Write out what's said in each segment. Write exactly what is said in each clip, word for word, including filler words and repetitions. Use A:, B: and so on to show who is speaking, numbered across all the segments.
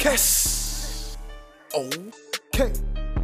A: Okay. Okay.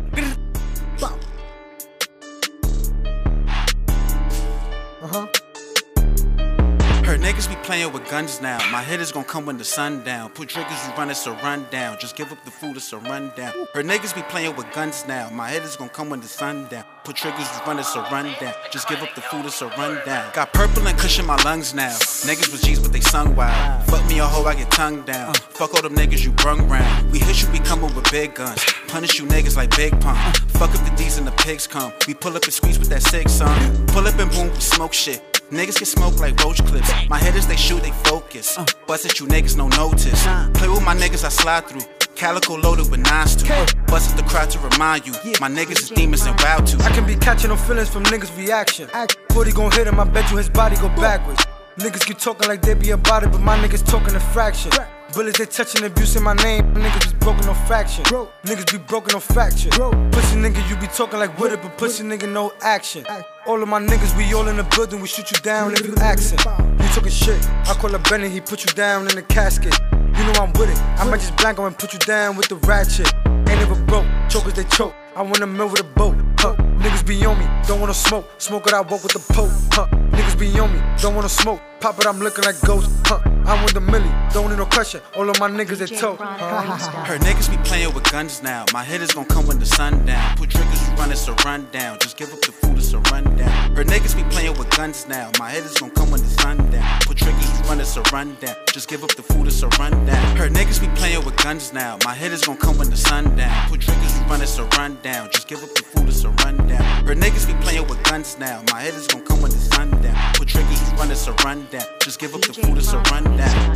A: Uh-huh.
B: Heard niggas be playing with guns now. My head is gon' come when the sun down. Put triggers, you run, it's a rundown. Just give up the food, it's a rundown. Heard niggas be playing with guns now. My head is gon' come when the sun down. Put triggers, you run, it's a rundown. Just give up the food, it's a rundown. Got purple and cushion my lungs now. Niggas was G's, but they sung wild. Fuck me a hoe, I get tongue down. Fuck all them niggas you brung round. We hit you, we coming with big guns. Punish you niggas like Big Pun. Fuck up the D's and the pigs come. We pull up and squeeze with that six, son. Pull up and boom, we smoke shit. Niggas get smoked like roach clips. My hitters, they shoot, they focus. Bust at you niggas, no notice. Play with my niggas, I slide through. Calico loaded with nines too. Bust at the crowd to remind you. My niggas is demons and wild too.
A: I can be catching no feelings from niggas' reaction. forty gon' hit him, I bet you his body go backwards. Niggas keep talking like they be about it, but my niggas talking a fraction. Bullets, they touching, abusing my name. Niggas is broken, no fraction. Niggas be broken, no fracture. Pussy nigga, you be talking like with it, but pussy nigga, no action. All of my niggas, we all in the building, we shoot you down if you accent. You talking shit, I call up Benny, he put you down in the casket. You know I'm with it, I might just blank and put you down with the ratchet. Ain't never broke, chokers they choke. I wanna mill with a boat, huh? Niggas be on me, don't wanna smoke. Smoke it, I walk with the pope, huh? Niggas be on me, don't wanna smoke. Pop it, I'm looking like ghost, huh? I'm with the millie, don't need no pressure. All of my niggas, they tote.
B: Heard niggas be playing with guns now. My head is gon' come when the sun down. Put triggers, you run, it's a rundown. Just give up the food, it's a rundown. Heard niggas be playing with guns now. My head is gon' come when the sun down. Put triggers, you run, it's a rundown. Just give up the food, it's a rundown. Heard niggas be playing with guns now. My head is gon' come when the sun down. Put triggers, you run, it's a rundown. Just give up the food, it's a rundown. Heard niggas be playing with guns now. My head is gon' come when the sun down. Put triggers, you run, it's a rundown. Just give up the food, it's a rundown.